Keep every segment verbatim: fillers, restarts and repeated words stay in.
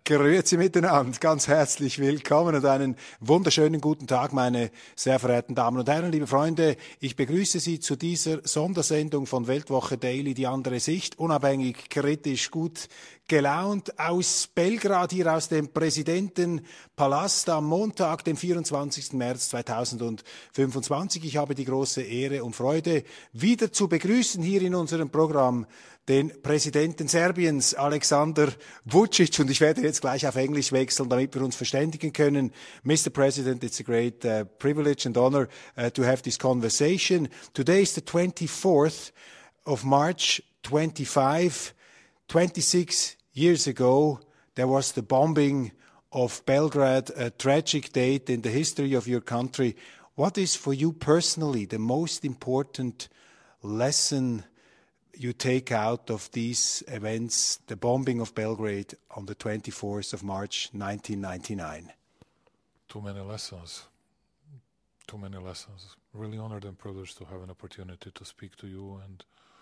Grüezi miteinander, ganz herzlich willkommen und einen wunderschönen guten Tag, meine sehr verehrten Damen und Herren, liebe Freunde. Ich begrüße Sie zu dieser Sondersendung von Weltwoche Daily, die andere Sicht, unabhängig, kritisch, gut gelaunt aus Belgrad, hier aus dem Präsidentenpalast am Montag, dem vierundzwanzigsten März zweitausendfünfundzwanzig. Ich habe die große Ehre und Freude, wieder zu begrüßen hier in unserem Programm den Präsidenten Serbiens, Alexander Vučić, und ich werde jetzt gleich auf Englisch wechseln, damit wir uns verständigen können. Mister President, it's a great uh, privilege and honor uh, to have this conversation. Today is the twenty-fourth of March, twenty-five. twenty-six years ago, there was the bombing of Belgrade, a tragic date in the history of your country. What is for you personally the most important lesson you take out of these events, the bombing of Belgrade on the twenty-fourth of March, nineteen ninety-nine? Too many lessons. Too many lessons. Really honored and privileged to have an opportunity to speak to you. And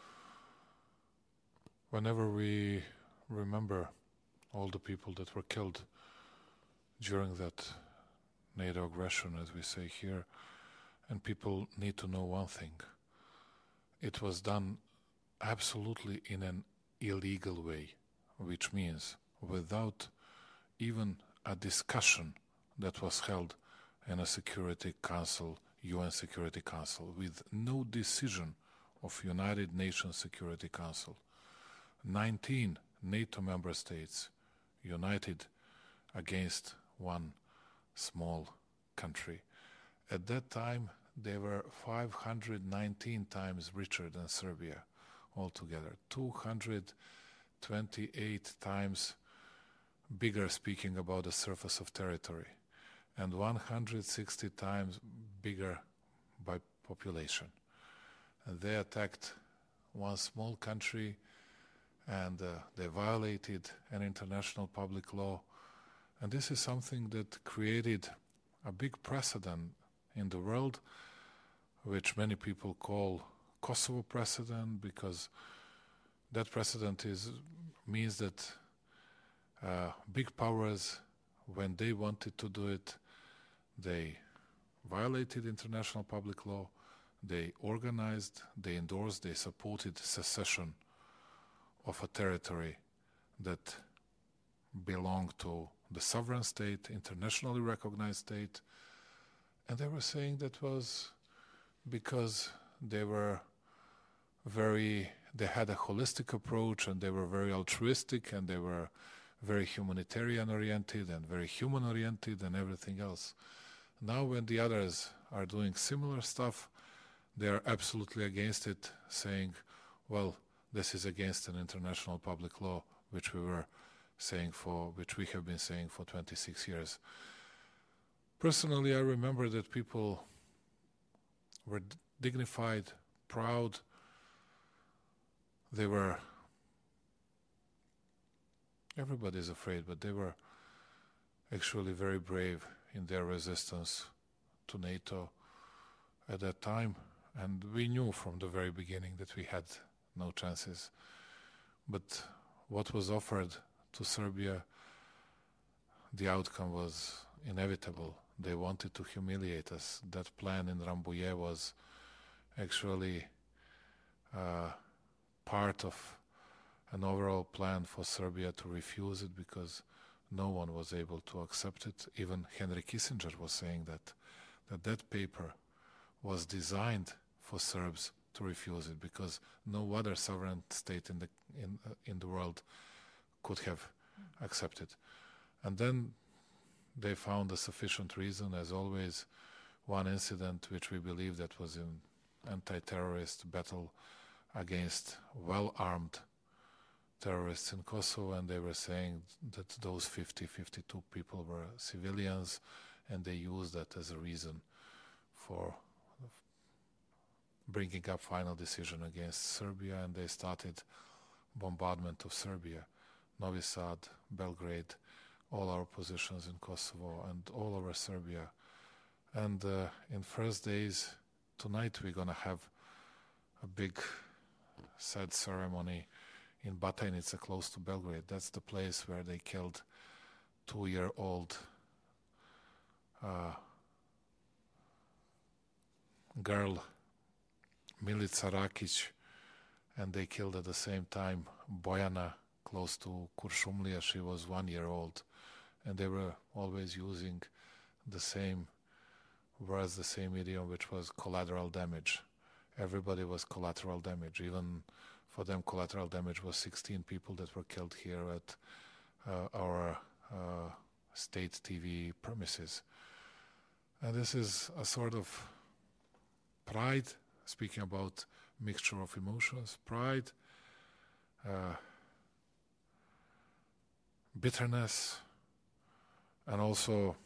whenever we remember all the people that were killed during that NATO aggression, as we say here, and people need to know one thing. It was done absolutely in an illegal way, which means without even a discussion that was held in a Security Council, U N Security Council, with no decision of United Nations Security Council. nineteen NATO member states united against one small country. At that time, they were five hundred nineteen times richer than Serbia altogether, two hundred twenty-eight times bigger, speaking about the surface of territory, and one hundred sixty times bigger by population. And they attacked one small country, and uh, they violated an international public law. And this is something that created a big precedent in the world, which many people call Kosovo precedent, because that precedent is means that uh, big powers, when they wanted to do it, they violated international public law, they organized, they endorsed, they supported secession of a territory that belonged to the sovereign state, internationally recognized state, and they were saying that was because they were very, they had a holistic approach, and they were very altruistic, and they were very humanitarian oriented and very human oriented and everything else. Now when the others are doing similar stuff, they are absolutely against it, saying, well, this is against an international public law, which we were saying for, which we have been saying for twenty-six years. Personally, I remember that people were d- dignified, proud. They were, everybody's afraid, but they were actually very brave in their resistance to NATO at that time. And we knew from the very beginning that we had no chances. But what was offered to Serbia, the outcome was inevitable. They wanted to humiliate us. That plan in Rambouillet was actually uh, part of an overall plan for Serbia to refuse it, because no one was able to accept it. Even Henry Kissinger was saying that that, that paper was designed for Serbs to refuse it, because no other sovereign state in the in uh, in the world could have accepted. And then they found a sufficient reason, as always, one incident which we believe that was an anti-terrorist battle against well-armed terrorists in Kosovo, and they were saying that those fifty, fifty-two people were civilians, and they used that as a reason for bringing up final decision against Serbia, and they started bombardment of Serbia, Novi Sad, Belgrade, all our positions in Kosovo and all over Serbia. And uh, in first days, tonight we're going to have a big sad ceremony in Batajnica, close to Belgrade. That's the place where they killed two-year-old uh, girl, Milica Rakic, and they killed at the same time Bojana, close to Kuršumlija. She was one year old, and they were always using the same words, the same idiom, which was collateral damage. Everybody was collateral damage. Even for them, collateral damage was sixteen people that were killed here at uh, our uh, state T V premises. And this is a sort of pride, speaking about mixture of emotions, pride, uh, bitterness, and also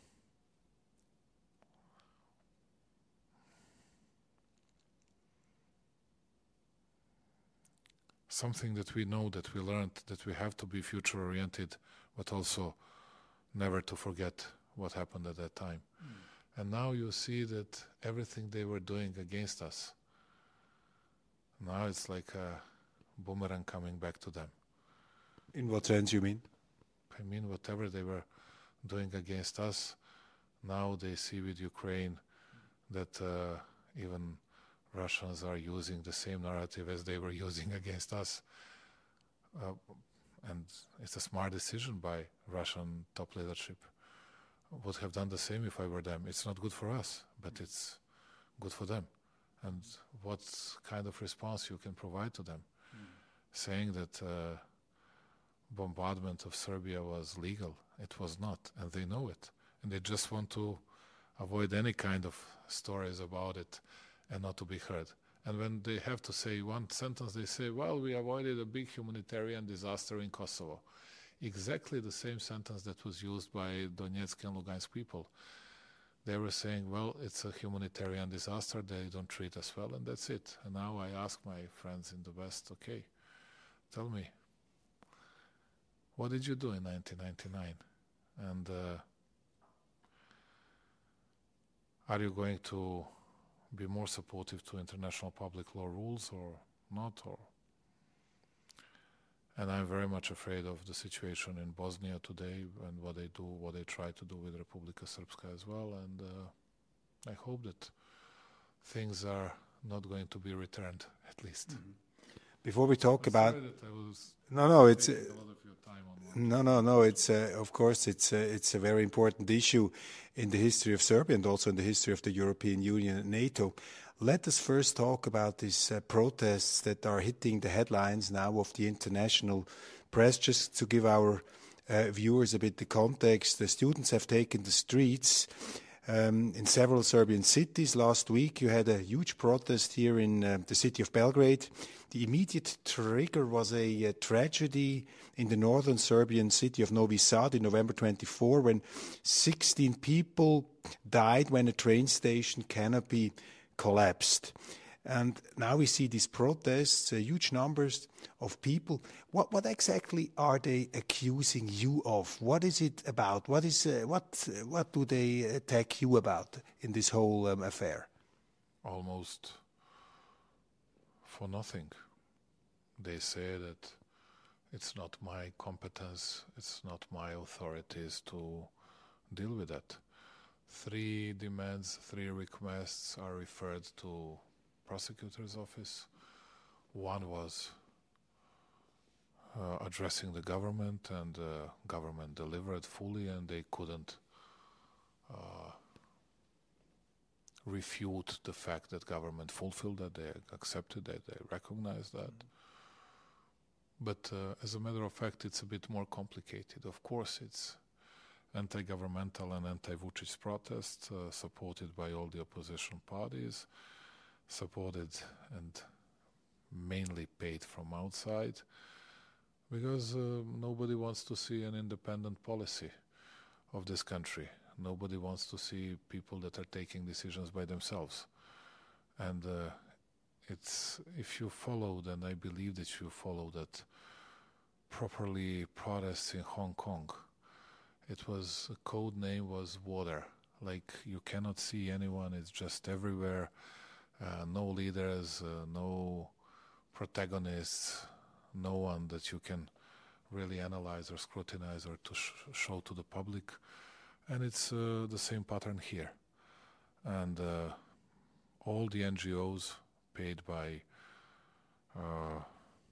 something that we know, that we learned, that we have to be future-oriented, but also never to forget what happened at that time. Mm. And now you see that everything they were doing against us, now it's like a boomerang coming back to them. In what sense you mean? I mean, whatever they were doing against us, now they see with Ukraine that uh, even Russians are using the same narrative as they were using against us. Uh, and it's a smart decision by Russian top leadership. Would have done the same if I were them. It's not good for us, but it's good for them. And what kind of response you can provide to them? Mm. Saying that uh, bombardment of Serbia was legal. It was not, and they know it. And they just want to avoid any kind of stories about it and not to be heard. And when they have to say one sentence, they say, well, we avoided a big humanitarian disaster in Kosovo. Exactly the same sentence that was used by Donetsk and Lugansk people. They were saying, well, it's a humanitarian disaster, they don't treat us well, and that's it. And now I ask my friends in the West, okay, tell me, what did you do in nineteen ninety-nine? And uh, are you going to be more supportive to international public law rules or not? Or and I'm very much afraid of the situation in Bosnia today and what they do, what they try to do with Republika Srpska as well. And uh, I hope that things are not going to be returned, at least. Mm-hmm. Before we talk I'm about sorry that I was no, no, it's uh, a lot of your time on no, no, no. It's uh, of course it's uh, it's a very important issue in the history of Serbia and also in the history of the European Union and NATO. Let us first talk about these uh, protests that are hitting the headlines now of the international press. Just to give our uh, viewers a bit the context, the students have taken the streets um, in several Serbian cities. Last week you had a huge protest here in uh, the city of Belgrade. The immediate trigger was a, a tragedy in the northern Serbian city of Novi Sad in November twenty-fourth, when sixteen people died when a train station canopy collapsed. And now we see these protests, uh, huge numbers of people. What what exactly are they accusing you of? What is it about? What is uh, what uh, what do they attack you about in this whole um, affair? Almost for nothing. They say that it's not my competence, it's not my authorities to deal with that. Three demands, three requests are referred to prosecutor's office. One was uh, addressing the government, and the uh, government delivered fully, and they couldn't uh, refute the fact that government fulfilled that, they accepted that, they recognized that. Mm-hmm. But uh, as a matter of fact, it's a bit more complicated. Of course, it's anti-governmental and anti-Vučić protests, uh, supported by all the opposition parties, supported and mainly paid from outside, because uh, nobody wants to see an independent policy of this country. Nobody wants to see people that are taking decisions by themselves. And uh, it's, if you followed, and I believe that you followed that properly, protests in Hong Kong, it was, a code name was water. Like, you cannot see anyone, it's just everywhere. Uh, no leaders, uh, no protagonists, no one that you can really analyze or scrutinize or to sh- show to the public. And it's uh, the same pattern here. And uh, all the N G Os paid by uh,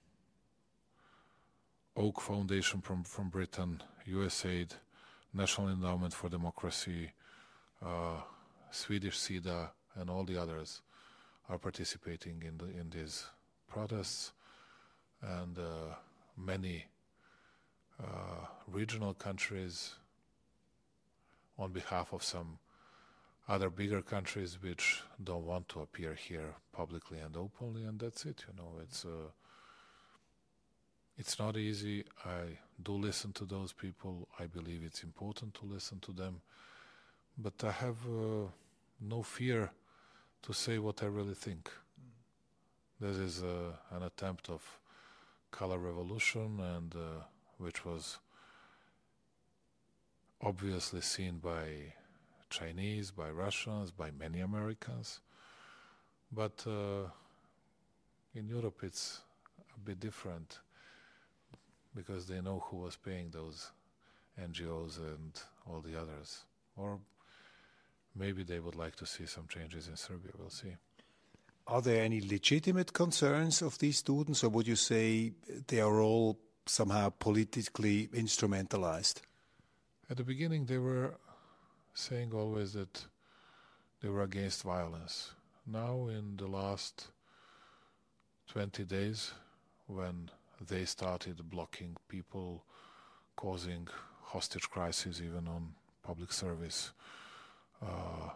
Oak Foundation from, from Britain, U S A I D, National Endowment for Democracy, uh, Swedish SIDA, and all the others are participating in the, in these protests, and uh, many uh, regional countries on behalf of some other bigger countries which don't want to appear here publicly and openly, and that's it. You know, it's uh, it's not easy. I do listen to those people. I believe it's important to listen to them, but I have uh, no fear to say what I really think. Mm. This is uh, an attempt of color revolution, and uh, which was obviously seen by Chinese, by Russians, by many Americans. But uh, in Europe it's a bit different, because they know who was paying those N G Os and all the others. Or maybe they would like to see some changes in Serbia. We'll see. Are there any legitimate concerns of these students, or would you say they are all somehow politically instrumentalized? At the beginning they were saying always that they were against violence. Now in the last twenty days, when they started blocking people, causing hostage crises even on public service, uh,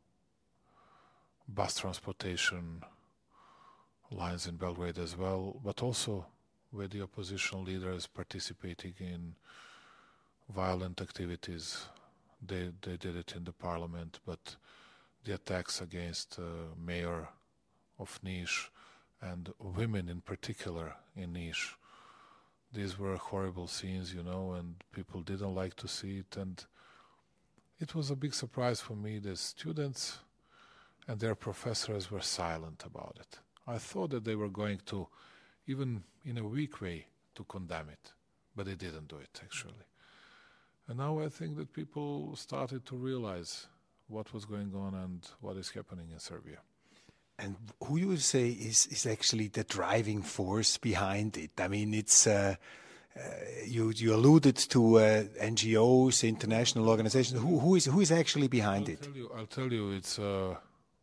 bus transportation lines in Belgrade as well, but also with the opposition leaders participating in violent activities. They they did it in the parliament, but the attacks against uh, mayor of Niš and women in particular in Niš, these were horrible scenes, you know, and people didn't like to see it. And it was a big surprise for me that students and their professors were silent about it. I thought that they were going to, even in a weak way, to condemn it, but they didn't do it actually. And now I think that people started to realize what was going on and what is happening in Serbia. And who you would say is, is actually the driving force behind it? I mean, it's uh, uh, you you alluded to uh, N G Os, international organizations. Who who is who is actually behind I'll it? Tell you, I'll tell you, it's uh,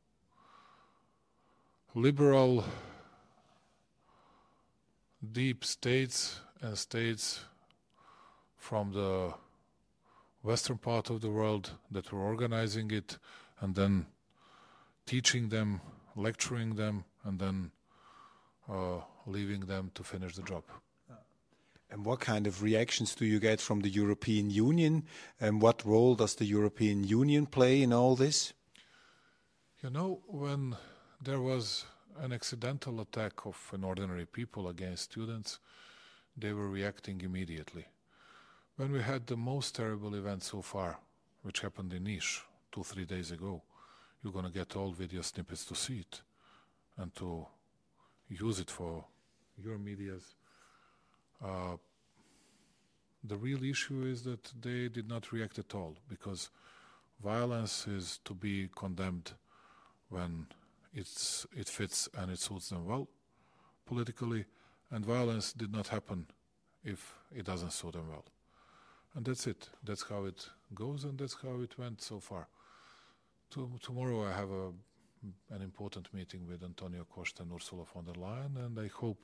liberal deep states and states from the western part of the world that were organizing it, and then teaching them, lecturing them, and then uh, leaving them to finish the job. And what kind of reactions do you get from the European Union? And what role does the European Union play in all this? You know, when there was an accidental attack of an ordinary people against students, they were reacting immediately. When we had the most terrible event so far, which happened in Niš two, three days ago, you're going to get all video snippets to see it and to use it for your medias. Uh, the real issue is that they did not react at all, because violence is to be condemned when it's, it fits and it suits them well politically, and violence did not happen if it doesn't suit them well. And that's it. That's how it goes, and that's how it went so far. To, tomorrow I have a, an important meeting with Antonio Costa and Ursula von der Leyen, and I hope,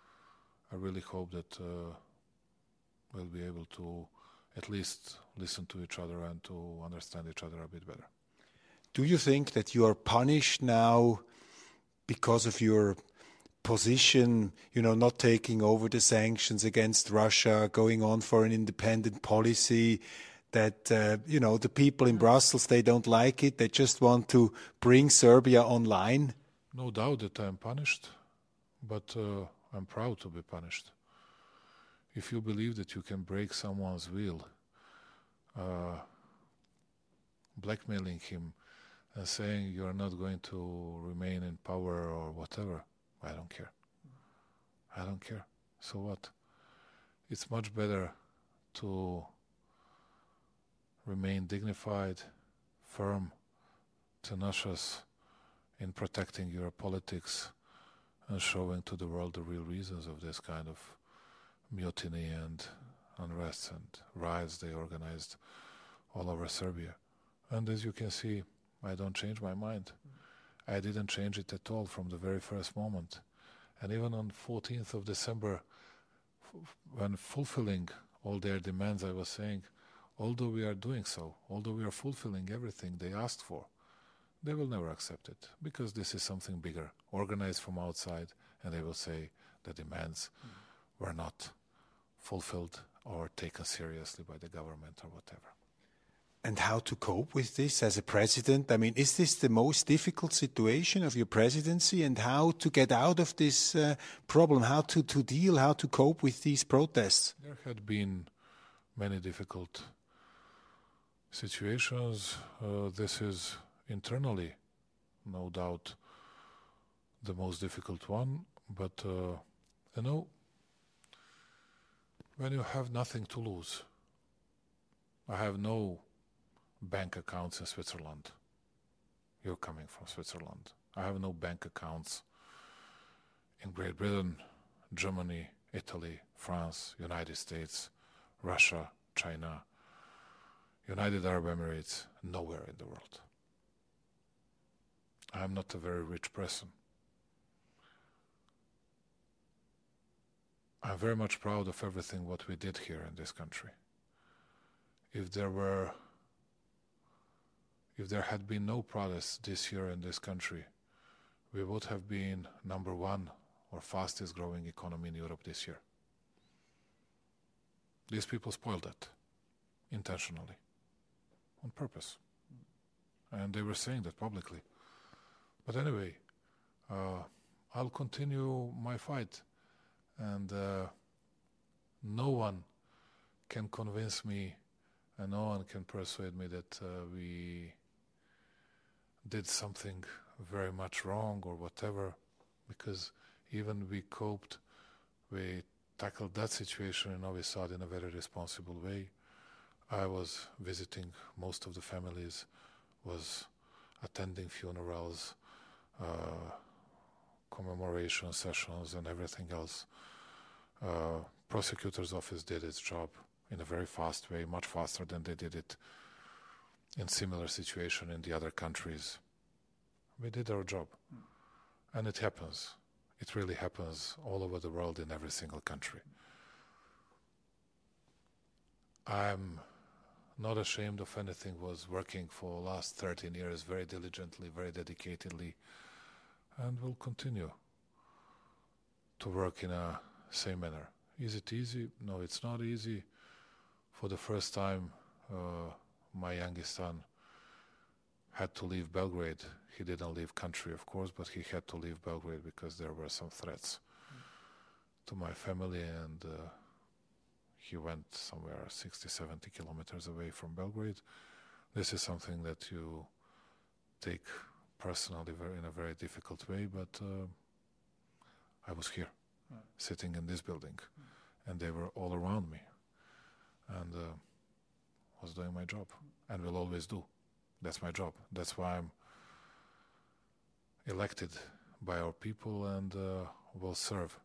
I really hope that uh, we'll be able to at least listen to each other and to understand each other a bit better. Do you think that you are punished now because of your position, you know, not taking over the sanctions against Russia, going on for an independent policy, that, uh, you know, the people in Brussels, they don't like it, they just want to bring Serbia online? No doubt that I'm punished, but uh, I'm proud to be punished. If you believe that you can break someone's will, uh, blackmailing him and saying you're not going to remain in power or whatever, I don't care. I don't care. So what? it's much better to remain dignified, firm, tenacious in protecting your politics and showing to the world the real reasons of this kind of mutiny and unrest and riots they organized all over Serbia. And as you can see, I don't change my mind. I didn't change it at all from the very first moment. And even on fourteenth of December, f- when fulfilling all their demands, I was saying, although we are doing so, although we are fulfilling everything they asked for, they will never accept it, because this is something bigger, organized from outside, and they will say the demands mm. were not fulfilled or taken seriously by the government or whatever. And how to cope with this as a president? I mean, is this the most difficult situation of your presidency, and how to get out of this uh, problem, how to, to deal, how to cope with these protests? There had been many difficult situations. Uh, this is internally, no doubt, the most difficult one. But, uh, you know, when you have nothing to lose, I have no bank accounts in Switzerland. You're coming from Switzerland. I have no bank accounts in Great Britain, Germany, Italy, France, United States, Russia, China, United Arab Emirates, nowhere in the world. I'm not a very rich person. I'm very much proud of everything what we did here in this country. If there were, if there had been no protests this year in this country, we would have been number one or fastest growing economy in Europe this year. These people spoiled that intentionally, on purpose. And they were saying that publicly. But anyway, uh, I'll continue my fight. And uh, no one can convince me, and no one can persuade me that uh, we did something very much wrong or whatever, because even we coped, we tackled that situation in Novi Sad in a very responsible way. I was visiting most of the families, was attending funerals, uh, commemoration sessions and everything else. Uh, prosecutor's office did its job in a very fast way, much faster than they did it in similar situation in the other countries. We did our job. Mm. And it happens. It really happens all over the world in every single country. I'm not ashamed of anything. Was working for the last thirteen years very diligently, very dedicatedly, and will continue to work in a same manner. Is it easy? No, it's not easy. For the first time, uh, my youngest son had to leave Belgrade. He didn't leave country, of course, but he had to leave Belgrade because there were some threats mm. to my family, and uh, he went somewhere sixty, seventy kilometers away from Belgrade. This is something that you take personally very, in a very difficult way, but uh, I was here, right. sitting in this building, mm. and they were all around me, and uh, was doing my job, and will always do. That's my job. That's why I'm elected by our people, and uh, will serve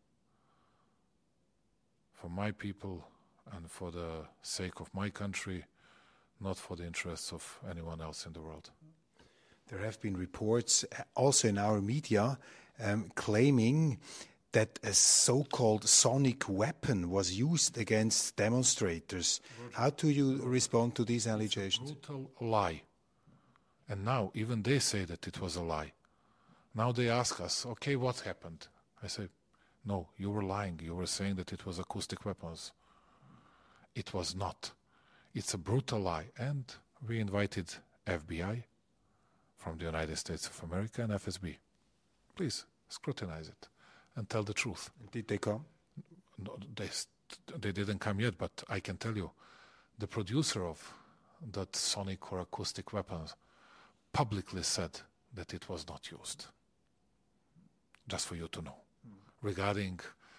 for my people and for the sake of my country, not for the interests of anyone else in the world. There have been reports also in our media um, claiming that a so-called sonic weapon was used against demonstrators. How do you respond to these allegations? It's a brutal lie. And now even they say that it was a lie. Now they ask us, okay, what happened? I say, no, you were lying. You were saying that it was acoustic weapons. It was not. It's a brutal lie. And we invited F B I from the United States of America and F S B. Please scrutinize it and tell the truth. Did they come? No, they, they didn't come yet, but I can tell you, the producer of that sonic or acoustic weapons publicly said that it was not used. Just for you to know. Mm. Regarding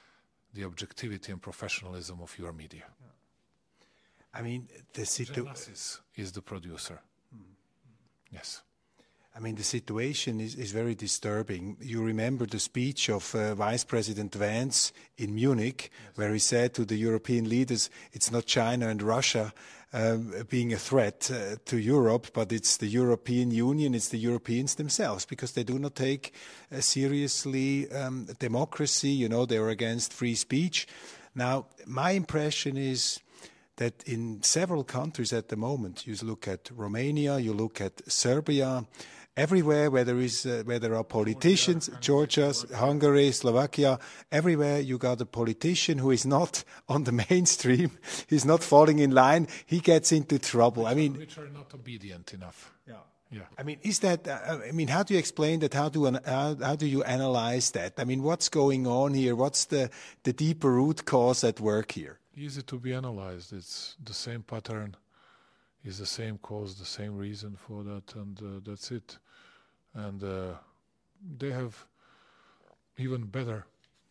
the objectivity and professionalism of your media. I mean, the situation is, is the producer. Mm. Yes. I mean, the situation is, is very disturbing. You remember the speech of uh, Vice President Vance in Munich, yes, where he said to the European leaders, it's not China and Russia um, being a threat uh, to Europe, but it's the European Union, it's the Europeans themselves, because they do not take uh, seriously um, democracy. You know, they are against free speech. Now, my impression is that in several countries at the moment, you look at Romania, you look at Serbia, everywhere where there is, uh, where there are politicians, Georgia, Hungary, Slovakia, everywhere you got a politician who is not on the mainstream, he's not falling in line, he gets into trouble. Which I mean, are, which are not obedient enough. Yeah. Yeah. I mean, is that? Uh, I mean, how do you explain that? How do how, how do you analyze that? I mean, what's going on here? What's the the deeper root cause at work here? Easy to be analyzed. It's the same pattern, is the same cause, the same reason for that, and uh, that's it. And uh, they have even better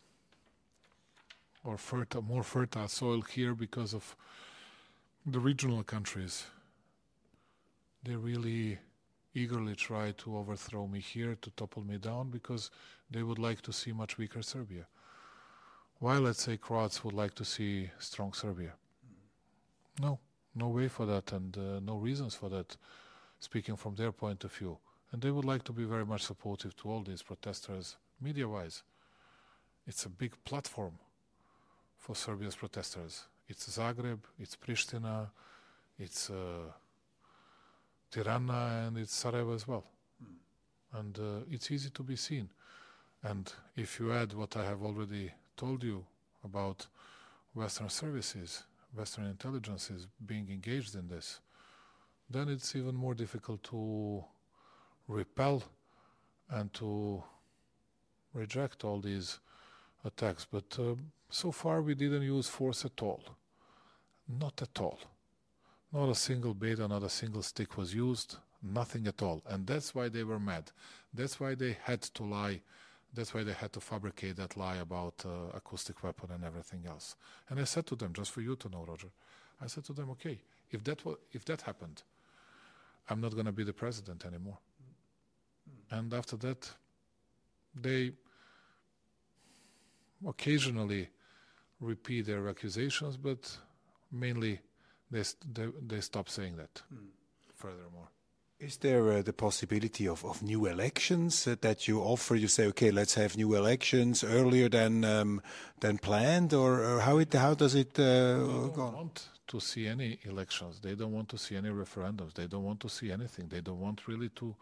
or fertile, more fertile soil here because of the regional countries. They really eagerly try to overthrow me here, to topple me down, because they would like to see much weaker Serbia. While, let's say, Croats would like to see strong Serbia. No, no way for that, and uh, no reasons for that, speaking from their point of view. And they would like to be very much supportive to all these protesters, media-wise. It's a big platform for Serbia's protesters. It's Zagreb, it's Pristina, it's uh, Tirana, and it's Sarajevo as well. Mm. And uh, it's easy to be seen. And if you add what I have already told you about Western services, Western intelligences being engaged in this, then it's even more difficult to repel and to reject all these attacks. But uh, so far we didn't use force at all. Not at all. Not a single beta, not a single stick was used, nothing at all. And that's why they were mad. That's why they had to lie. That's why they had to fabricate that lie about uh, acoustic weapon and everything else. And I said to them, just for you to know, Roger, I said to them, okay, if that wa- if that happened, I'm not going to be the president anymore. Mm. And after that, they occasionally repeat their accusations, but mainly they st- they, they stop saying that. Mm. Furthermore. Is there uh, the possibility of, of new elections uh, that you offer? You say, okay, let's have new elections earlier than um, than planned, or, or how it how does it uh, they don't go? Want to see any elections. They don't want to see any referendums. They don't want to see anything. They don't want really to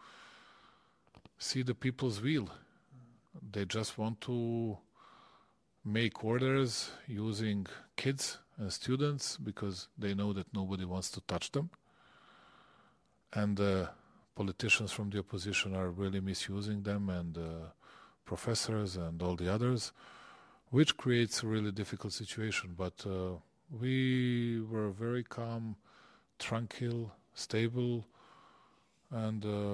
see the people's will. They just want to make orders using kids and students because they know that nobody wants to touch them. And uh, politicians from the opposition are really misusing them, and uh, professors and all the others, which creates a really difficult situation. But uh, we were very calm, tranquil, stable, and uh,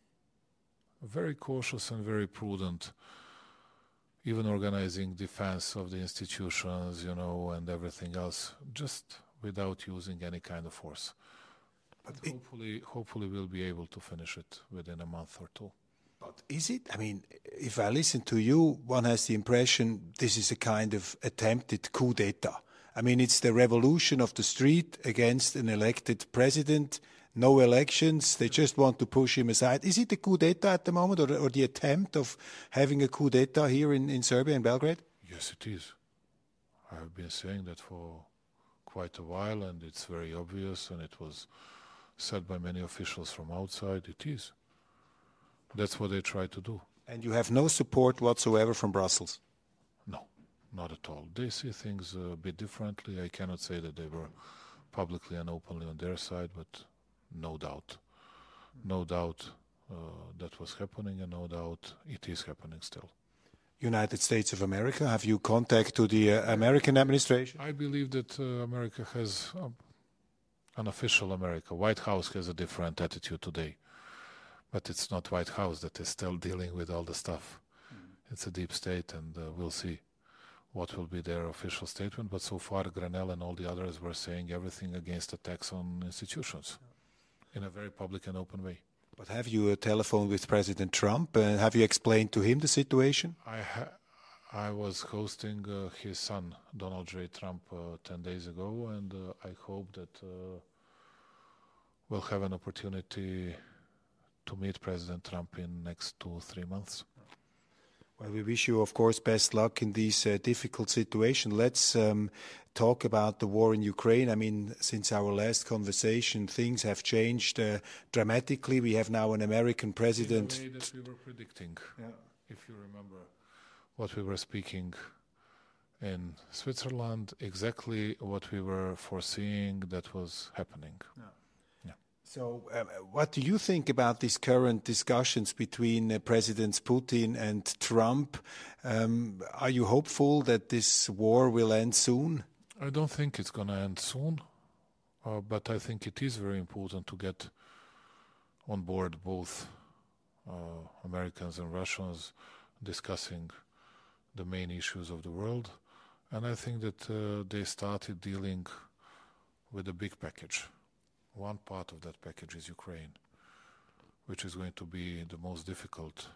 very cautious and very prudent, even organizing defense of the institutions, you know, and everything else, just without using any kind of force. But hopefully, hopefully we'll be able to finish it within a month or two. But is it? I mean, if I listen to you, one has the impression this is a kind of attempted coup d'etat. I mean, it's the revolution of the street against an elected president. No elections. They just want to push him aside. Is it a coup d'etat at the moment, or, or the attempt of having a coup d'etat here in, in Serbia, in Belgrade? Yes, it is. I have been saying that for quite a while, and it's very obvious, and it was said by many officials from outside. It is. That's what they try to do. And you have no support whatsoever from Brussels? No, not at all. They see things a bit differently. I cannot say that they were publicly and openly on their side, but no doubt. No doubt uh, that was happening, and no doubt it is happening still. United States of America, have you contact to the uh, American administration? I believe that uh, America has... Um, An official America. White House has a different attitude today. But it's not White House that is still dealing with all the stuff. Mm. It's a deep state, and uh, we'll see what will be their official statement. But so far, Grenell and all the others were saying everything against attacks on institutions in a very public and open way. But have you uh, telephoned with President Trump? Uh, have you explained to him the situation? I ha- I was hosting uh, his son, Donald J. Trump, uh, ten days ago, and uh, I hope that uh, we'll have an opportunity to meet President Trump in next two, three months. Well, we wish you, of course, best luck in this uh, difficult situation. Let's um, talk about the war in Ukraine. I mean, since our last conversation, things have changed uh, dramatically. We have now an American president. In the way that we were predicting, yeah. If you remember what we were speaking in Switzerland, exactly what we were foreseeing that was happening. Yeah. So um, what do you think about these current discussions between uh, Presidents Putin and Trump? Um, are you hopeful that this war will end soon? I don't think it's going to end soon, uh, but I think it is very important to get on board both uh, Americans and Russians discussing the main issues of the world. And I think that uh, they started dealing with a big package. One part of that package is Ukraine, which is going to be the most difficult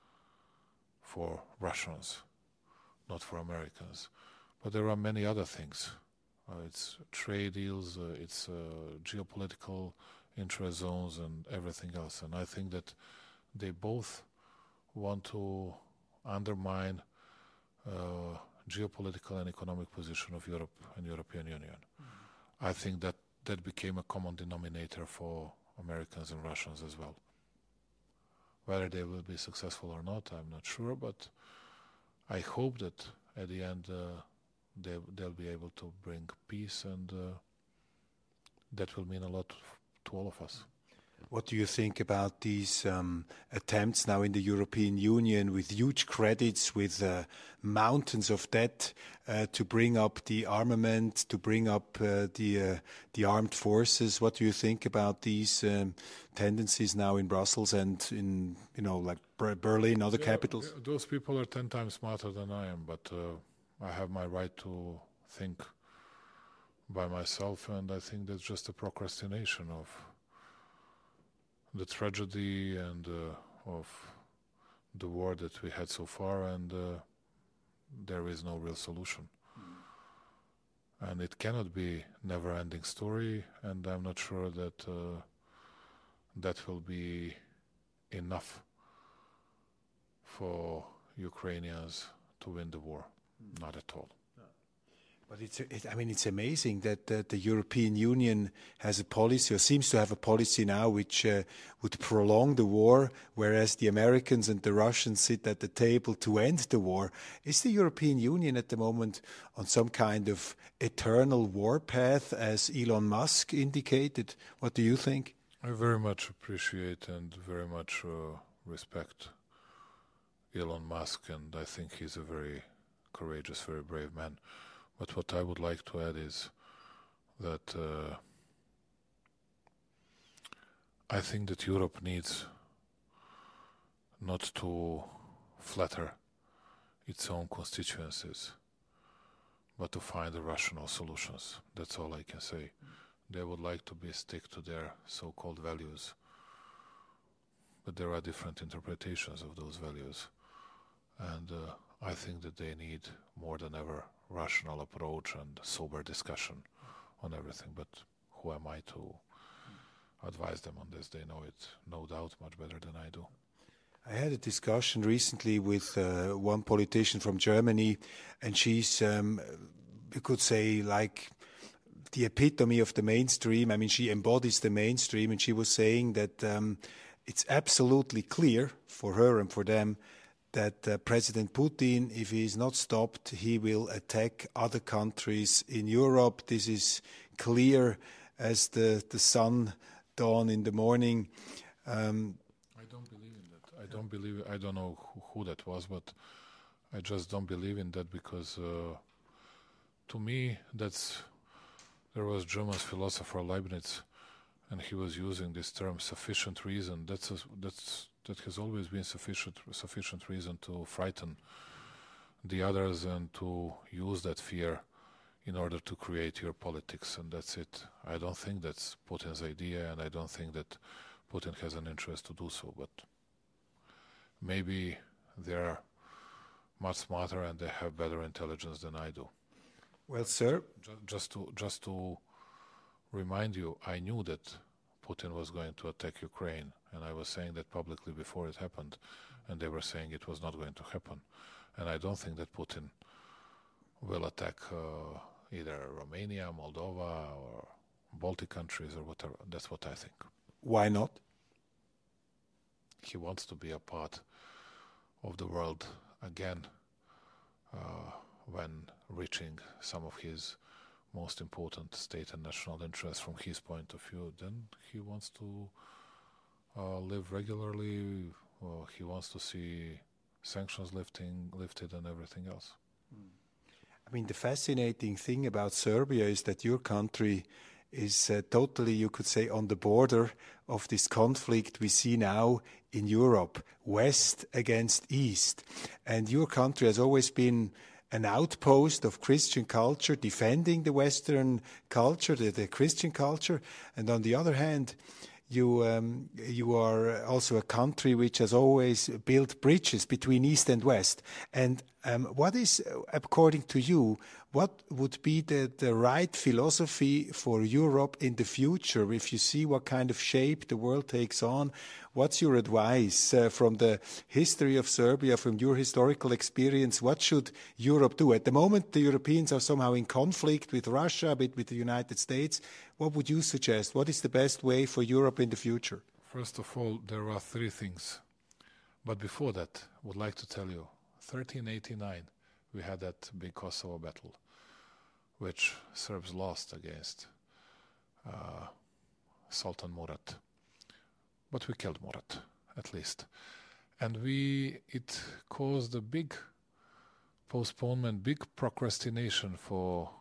for Russians, not for Americans. But there are many other things. Uh, it's trade deals, uh, it's uh, geopolitical interest zones and everything else. And I think that they both want to undermine uh, geopolitical and economic position of Europe and European Union. Mm-hmm. I think that that became a common denominator for Americans and Russians as well. Whether they will be successful or not, I'm not sure, but I hope that at the end uh, they, they'll be able to bring peace, and uh, that will mean a lot to all of us. What do you think about these um, attempts now in the European Union with huge credits, with uh, mountains of debt uh, to bring up the armament, to bring up uh, the uh, the armed forces? What do you think about these um, tendencies now in Brussels and in, you know, like Berlin, other yeah, capitals? Those people are ten times smarter than I am, but uh, I have my right to think by myself, and I think that's just a procrastination of the tragedy and uh, of the war that we had so far, and uh, there is no real solution. Mm. And it cannot be never-ending story, and I'm not sure that uh, that will be enough for Ukrainians to win the war. Mm. Not at all. But it's, it, I mean, it's amazing that uh, the European Union has a policy, or seems to have a policy now, which uh, would prolong the war, whereas the Americans and the Russians sit at the table to end the war. Is the European Union at the moment on some kind of eternal war path, as Elon Musk indicated? What do you think? I very much appreciate and very much uh, respect Elon Musk, and I think he's a very courageous, very brave man. But what I would like to add is that uh, I think that Europe needs not to flatter its own constituencies, but to find the rational solutions. That's all I can say. They would like to be stick to their so-called values, but there are different interpretations of those values. And uh, I think that they need more than ever rational approach and sober discussion on everything. But who am I to advise them on this? They know it, no doubt, much better than I do. I had a discussion recently with uh, one politician from Germany, and she's, um, you could say, like the epitome of the mainstream. I mean, she embodies the mainstream, and she was saying that um, it's absolutely clear for her and for them that uh, President Putin, if he is not stopped, he will attack other countries in Europe. This is clear as the, the sun dawn in the morning. Um, I don't believe in that. I don't believe, I don't know who, who that was, but I just don't believe in that because uh, to me, that's, there was German philosopher Leibniz, and he was using this term sufficient reason. That's a, that's that has always been sufficient sufficient reason to frighten the others and to use that fear in order to create your politics, and that's it. I don't think that's Putin's idea, and I don't think that Putin has an interest to do so, but maybe they're much smarter and they have better intelligence than I do. Well, sir, just to just to remind you, I knew that Putin was going to attack Ukraine, and I was saying that publicly before it happened, and they were saying it was not going to happen. And I don't think that Putin will attack uh, either Romania, Moldova, or Baltic countries or whatever. That's what I think. Why not? He wants to be a part of the world again uh, when reaching some of his most important state and national interests from his point of view. Then he wants to uh, live regularly. Uh, he wants to see sanctions lifting lifted and everything else. I mean, the fascinating thing about Serbia is that your country is uh, totally, you could say, on the border of this conflict we see now in Europe, West against East. And your country has always been an outpost of Christian culture, defending the Western culture, the, the Christian culture. And on the other hand, you um, you are also a country which has always built bridges between East and West. And um, what is, according to you, what would be the, the right philosophy for Europe in the future? If you see what kind of shape the world takes on, what's your advice uh, from the history of Serbia, from your historical experience? What should Europe do? At the moment, the Europeans are somehow in conflict with Russia, a bit with the United States. What would you suggest? What is the best way for Europe in the future? First of all, there are three things. But before that, I would like to tell you, thirteen eighty-nine, we had that big Kosovo battle, which Serbs lost against uh, Sultan Murat. But we killed Murat, at least. And we it caused a big postponement, big procrastination for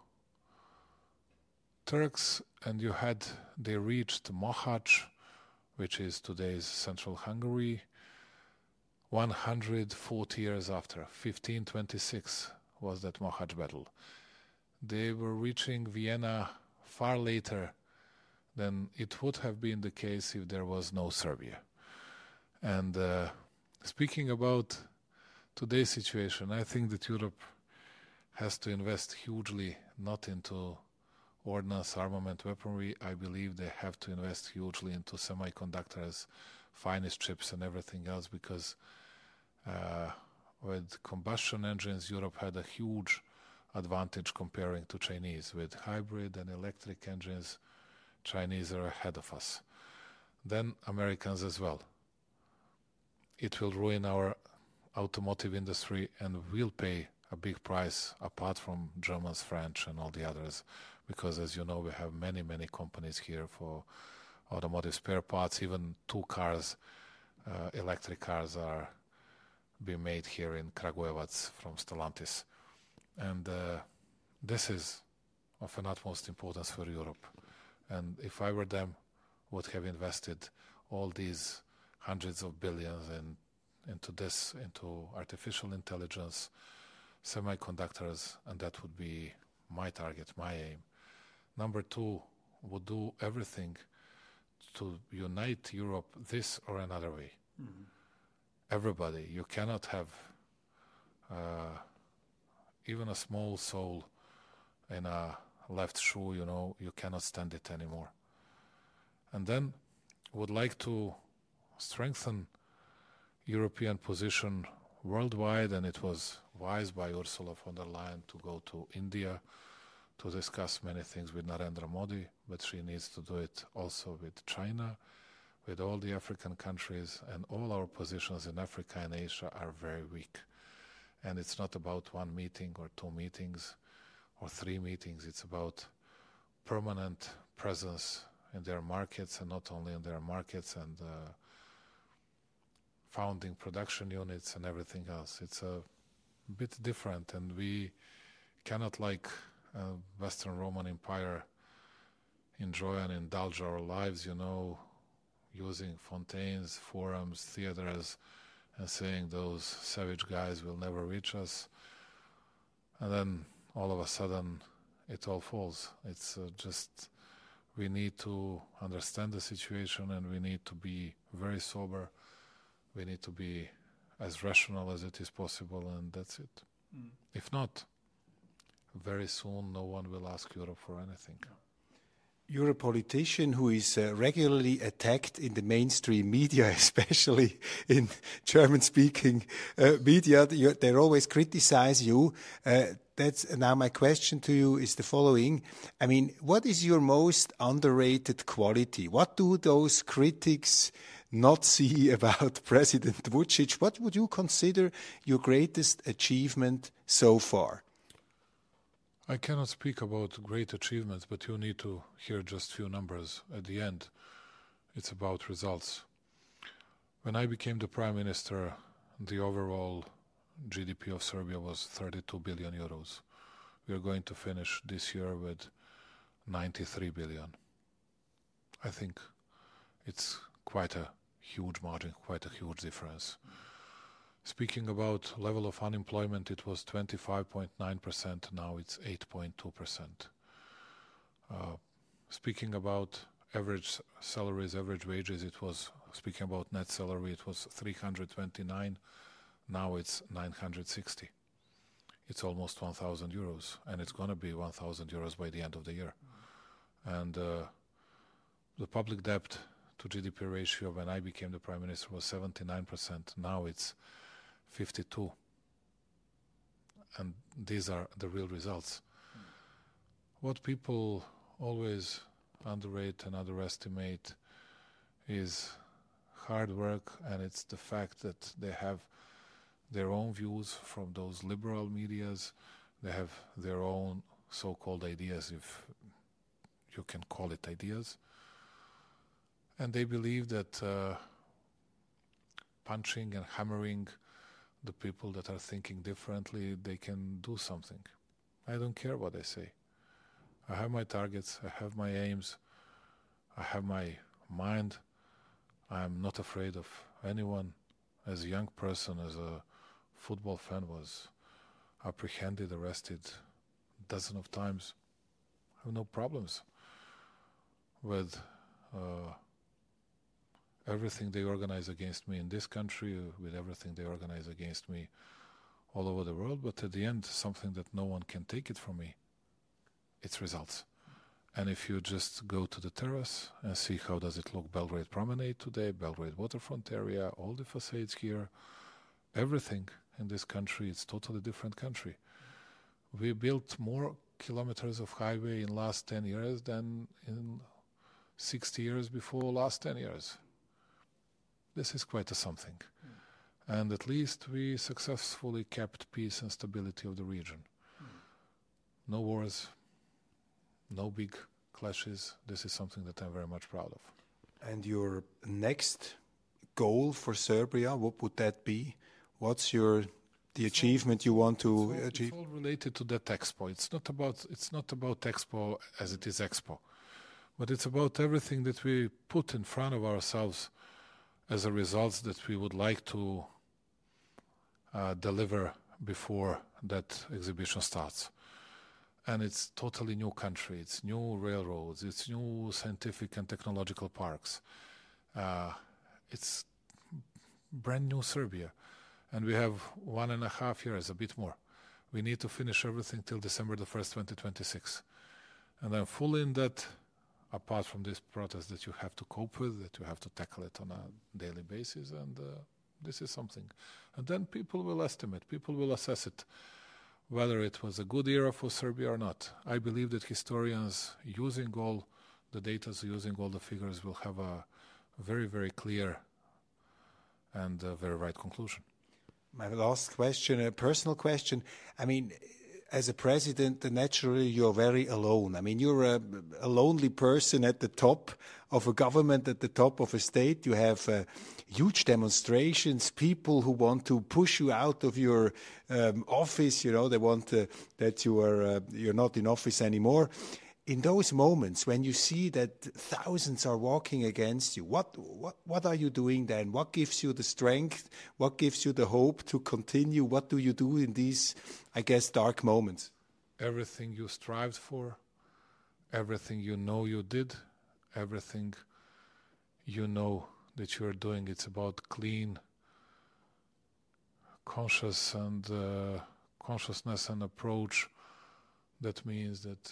Turks, and you had, they reached Mohacs, which is today's central Hungary, one hundred forty years after, fifteen twenty-six was that Mohacs battle. They were reaching Vienna far later than it would have been the case if there was no Serbia. And uh, speaking about today's situation, I think that Europe has to invest hugely, not into ordnance, armament, weaponry. I believe they have to invest hugely into semiconductors, finest chips and everything else, because uh, with combustion engines, Europe had a huge advantage comparing to Chinese. With hybrid and electric engines, Chinese are ahead of us. Then Americans as well. It will ruin our automotive industry, and we'll pay a big price apart from Germans, French and all the others, because as you know, we have many, many companies here for automotive spare parts. Even two cars, uh, electric cars, are being made here in Kragujevac from Stellantis. And uh, this is of an utmost importance for Europe. And if I were them, would have invested all these hundreds of billions in, into this, into artificial intelligence, semiconductors, and that would be my target, my aim. Number two, would do everything to unite Europe this or another way. Mm-hmm. Everybody, you cannot have uh, even a small soul in a left shoe, you know, you cannot stand it anymore. And then would like to strengthen European position worldwide, and it was wise by Ursula von der Leyen to go to India to discuss many things with Narendra Modi, but she needs to do it also with China, with all the African countries, and all our positions in Africa and Asia are very weak. And it's not about one meeting or two meetings or three meetings, it's about permanent presence in their markets, and not only in their markets, and uh, founding production units and everything else. It's a bit different, and we cannot, like uh, Western Roman Empire, enjoy and indulge our lives, you know, using fontaines, forums, theaters, and saying those savage guys will never reach us. and then all of a sudden it all falls. It's uh, just we need to understand the situation, and we need to be very sober. We need to be as rational as it is possible, and that's it. Mm. If not, very soon no one will ask Europe for anything. You're a politician who is uh, regularly attacked in the mainstream media, especially in German-speaking uh, media. You're, they always criticize you. Uh, that's now my question to you is the following. I mean, what is your most underrated quality? What do those critics not see about President Vučić? What would you consider your greatest achievement so far? I cannot speak about great achievements, but you need to hear just few numbers. At the end, it's about results. When I became the Prime Minister, the overall G D P of Serbia was thirty-two billion euros. We are going to finish this year with ninety-three billion. I think it's quite a huge margin, quite a huge difference. Speaking about level of unemployment, it was twenty-five point nine percent, now it's eight point two percent. Uh, speaking about average salaries, average wages, it was, speaking about net salary, it was three hundred twenty-nine, now it's nine hundred sixty. It's almost one thousand euros, and it's going to be one thousand euros by the end of the year. Mm. And uh, the public debt to G D P ratio when I became the Prime Minister was seventy-nine percent, now it's fifty-two, and these are the real results. Mm. What people always underrate and underestimate is hard work, and it's the fact that they have their own views from those liberal medias. They have their own so-called ideas, if you can call it ideas, and they believe that uh, punching and hammering the people that are thinking differently, they can do something. I don't care what they say. I have my targets, I have my aims, I have my mind. I am not afraid of anyone. As a young person, as a football fan, was apprehended, arrested a dozen of times. I have no problems with uh, everything they organize against me in this country, with everything they organize against me all over the world. But at the end, something that no one can take it from me, it's results. And if you just go to the terrace and see how does it look, Belgrade Promenade today, Belgrade Waterfront area, all the facades here, everything in this country, it's totally different country. We built more kilometers of highway in last ten years than in sixty years before last ten years. This is quite a something. Mm. And at least we successfully kept peace and stability of the region. Mm. No wars, no big clashes. This is something that I'm very much proud of. And your next goal for Serbia, what would that be? What's your the it's achievement all, you want to it's all, achieve? It's all related to that Expo. It's not about it's not about Expo as it is Expo, but it's about everything that we put in front of ourselves as a result that we would like to uh, deliver before that exhibition starts. And it's totally new country. It's new railroads. It's new scientific and technological parks. Uh, it's brand new Serbia. And we have one and a half years, a bit more. We need to finish everything till December the first, twenty twenty-six. And I'm fully in that, apart from this protest that you have to cope with, that you have to tackle it on a daily basis. And uh, this is something. And then people will estimate, people will assess it, whether it was a good era for Serbia or not. I believe that historians, using all the data, using all the figures, will have a very, very clear and uh, very right conclusion. My last question, a personal question. I mean, as a president, naturally you're very alone. I mean, you're a, a lonely person at the top of a government, at the top of a state. You have uh, huge demonstrations, people who want to push you out of your um, office. You know, they want uh, that you are uh, you're not in office anymore. in those moments when you see that thousands are walking against you, what, what, what are you doing then? What gives you the strength? What gives you the hope to continue? What do you do in these, I guess, dark moments? Everything you strived for, everything you know you did, everything you know that you are doing, it's about clean, conscious and uh, consciousness and approach. That means that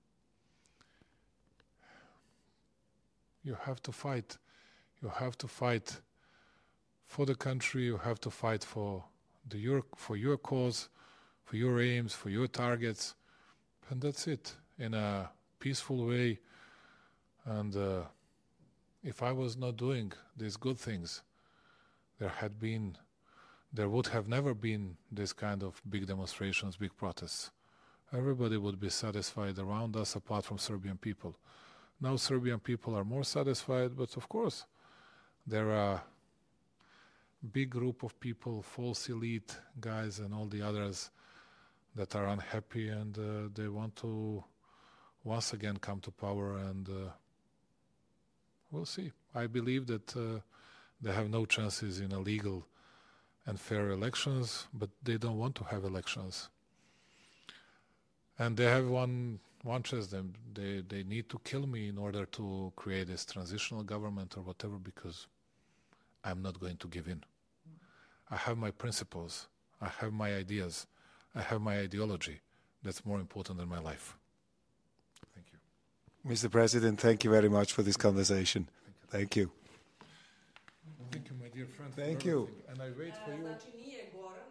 you have to fight. You have to fight for the country. You have to fight for the your for your cause, for your aims, for your targets, and that's it in a peaceful way. And uh, if I was not doing these good things, there had been, there would have never been this kind of big demonstrations, big protests. Everybody would be satisfied around us, apart from Serbian people. Now Serbian people are more satisfied, but of course there are a big group of people, false elite guys and all the others that are unhappy, and uh, they want to once again come to power, and uh, we'll see. I believe that uh, they have no chances in a legal and fair elections, but they don't want to have elections. And they have one one chance. Them they they need to kill me in order to create this transitional government or whatever, because I'm not going to give in. I have my principles. I have my ideas. I have my ideology. That's more important than my life. Thank you. Mister President, thank you very much for this conversation. Thank you. Thank you, my dear friend. Thank you. And I wait for you.